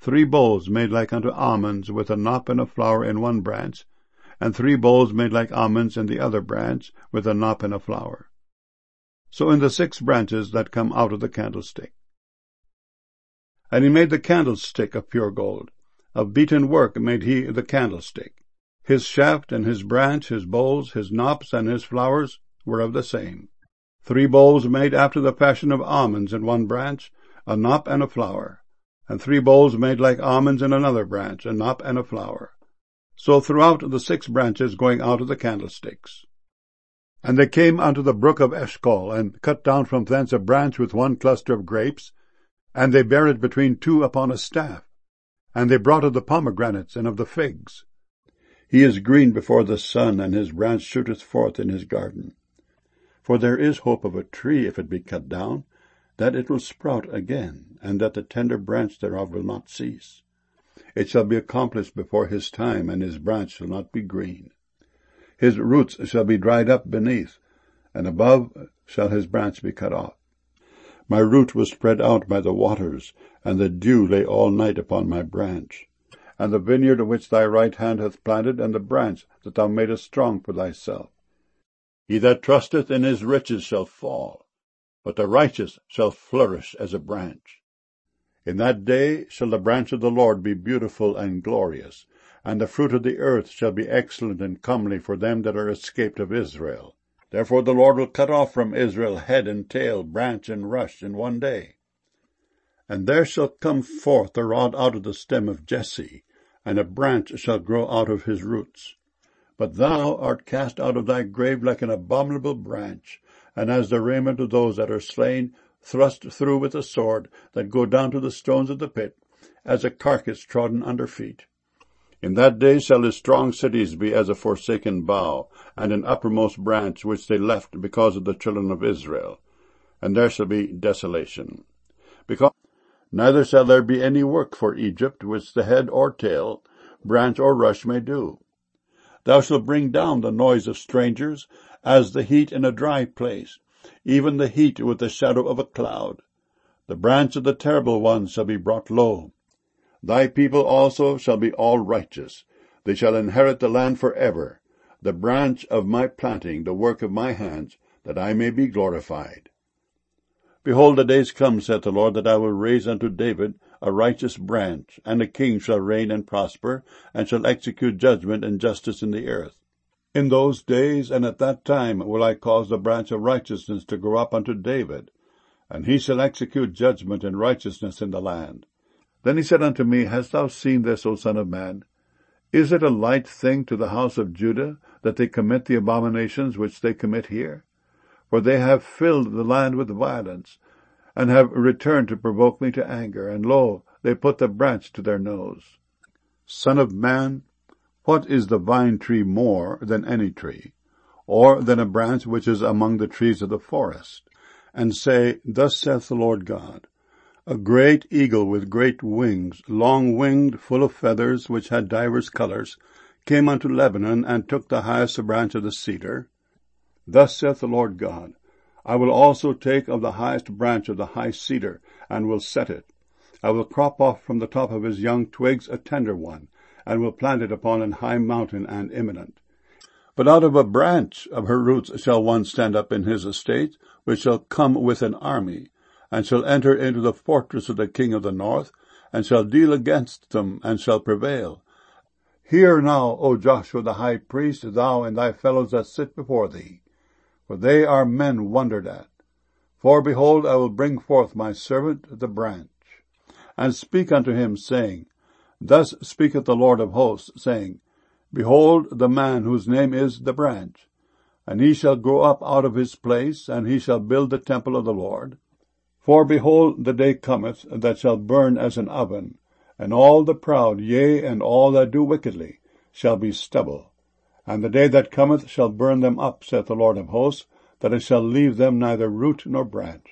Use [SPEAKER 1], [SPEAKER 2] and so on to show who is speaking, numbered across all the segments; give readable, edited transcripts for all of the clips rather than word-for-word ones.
[SPEAKER 1] 3 bowls made like unto almonds, with a knop and a flower in one branch, and 3 bowls made like almonds in the other branch, with a knop and a flower. So in the 6 branches that come out of the candlestick. And he made the candlestick of pure gold. Of beaten work made he the candlestick. His shaft and his branch, his bowls, his knops, and his flowers were of the same. 3 bowls made after the fashion of almonds in one branch, a knop and a flower, and 3 bowls made like almonds in another branch, a knop and a flower. So throughout the 6 branches going out of the candlesticks. And they came unto the brook of Eshcol, and cut down from thence a branch with 1 cluster of grapes, and they bare it between 2 upon a staff. And they brought of the pomegranates and of the figs. He is green before the sun, and his branch shooteth forth in his garden. For there is hope of a tree, if it be cut down, that it will sprout again, and that the tender branch thereof will not cease. It shall be accomplished before his time, and his branch shall not be green. His roots shall be dried up beneath, and above shall his branch be cut off. My root was spread out by the waters, and the dew lay all night upon my branch. And the vineyard which thy right hand hath planted, and the branch that thou madest strong for thyself. He that trusteth in his riches shall fall, but the righteous shall flourish as a branch. In that day shall the branch of the Lord be beautiful and glorious, and the fruit of the earth shall be excellent and comely for them that are escaped of Israel. Therefore the Lord will cut off from Israel head and tail, branch and rush in one day. And there shall come forth a rod out of the stem of Jesse, and a branch shall grow out of his roots. But thou art cast out of thy grave like an abominable branch, and as the raiment of those that are slain, thrust through with a sword, that go down to the stones of the pit, as a carcass trodden under feet. In that day shall his strong cities be as a forsaken bough, and an uppermost branch which they left because of the children of Israel. And there shall be desolation. Because neither shall there be any work for Egypt, which the head or tail, branch or rush may do. Thou shalt bring down the noise of strangers, as the heat in a dry place, even the heat with the shadow of a cloud. The branch of the terrible one shall be brought low. Thy people also shall be all righteous. They shall inherit the land forever, the branch of my planting, the work of my hands, that I may be glorified. Behold, the days come, saith the Lord, that I will raise unto David a righteous branch, and a king shall reign and prosper, and shall execute judgment and justice in the earth. In those days and at that time will I cause the branch of righteousness to grow up unto David, and he shall execute judgment and righteousness in the land. Then he said unto me, Hast thou seen this, O son of man? Is it a light thing to the house of Judah, that they commit the abominations which they commit here? For they have filled the land with violence, and have returned to provoke me to anger, and lo, they put the branch to their nose. Son of man, what is the vine tree more than any tree, or than a branch which is among the trees of the forest? And say, Thus saith the Lord God, A great eagle with great wings, long-winged, full of feathers, which had divers colors, came unto Lebanon, and took the highest branch of the cedar. Thus saith the Lord God, I will also take of the highest branch of the high cedar, and will set it. I will crop off from the top of his young twigs a tender one, and will plant it upon an high mountain and eminent. But out of a branch of her roots shall one stand up in his estate, which shall come with an army, and shall enter into the fortress of the king of the north, and shall deal against them, and shall prevail. Hear now, O Joshua the high priest, thou and thy fellows that sit before thee, for they are men wondered at. For behold, I will bring forth my servant the branch, and speak unto him, saying, Thus speaketh the Lord of hosts, saying, Behold the man whose name is the branch, and he shall grow up out of his place, and he shall build the temple of the Lord. For behold, the day cometh that shall burn as an oven, and all the proud, yea, and all that do wickedly, shall be stubble. And the day that cometh shall burn them up, saith the Lord of hosts, that it shall leave them neither root nor branch.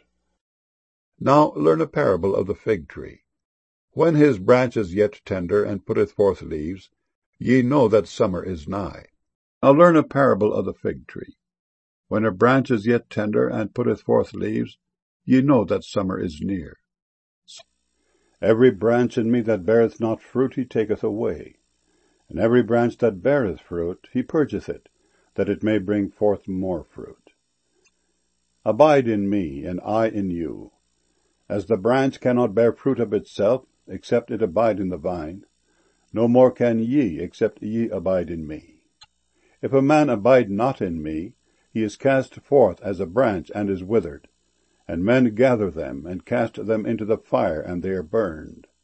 [SPEAKER 1] Now learn a parable of the fig tree. When his branch is yet tender, and putteth forth leaves, ye know that summer is nigh. Now learn a parable of the fig tree. When a branch is yet tender, and putteth forth leaves, ye know that summer is near. Every branch in me that beareth not fruit he taketh away. And every branch that beareth fruit he purgeth it, that it may bring forth more fruit. Abide in me, and I in you. As the branch cannot bear fruit of itself, except it abide in the vine, no more can ye, except ye abide in me. If a man abide not in me, he is cast forth as a branch, and is withered. And men gather them, and cast them into the fire, and they are burned.